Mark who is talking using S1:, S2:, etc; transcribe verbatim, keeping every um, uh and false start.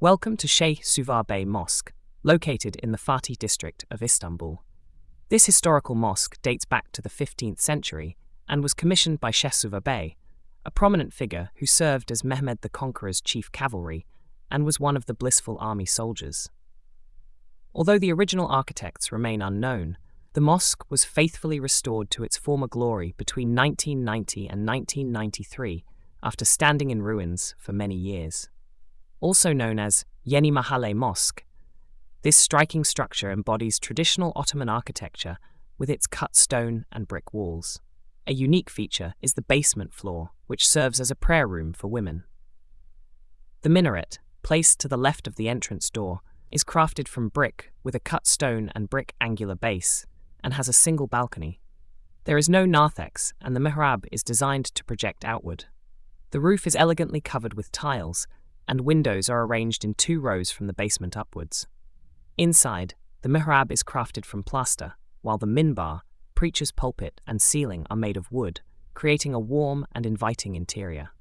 S1: Welcome to Şeyh Suvar Bey Mosque, located in the Fatih district of Istanbul. This historical mosque dates back to the fifteenth century and was commissioned by Şeyh Suvar Bey, a prominent figure who served as Mehmed the Conqueror's chief cavalry and was one of the blissful army soldiers. Although the original architects remain unknown, the mosque was faithfully restored to its former glory between nineteen ninety and nineteen ninety-three after standing in ruins for many years. Also known as Yeni Mahalle Mosque, this striking structure embodies traditional Ottoman architecture with its cut stone and brick walls. A unique feature is the basement floor, which serves as a prayer room for women. The minaret, placed to the left of the entrance door, is crafted from brick with a cut stone and brick angular base and has a single balcony. There is no narthex, and the mihrab is designed to project outward. The roof is elegantly covered with tiles, and windows are arranged in two rows from the basement upwards. Inside, the mihrab is crafted from plaster, while the minbar, preacher's pulpit, and ceiling are made of wood, creating a warm and inviting interior.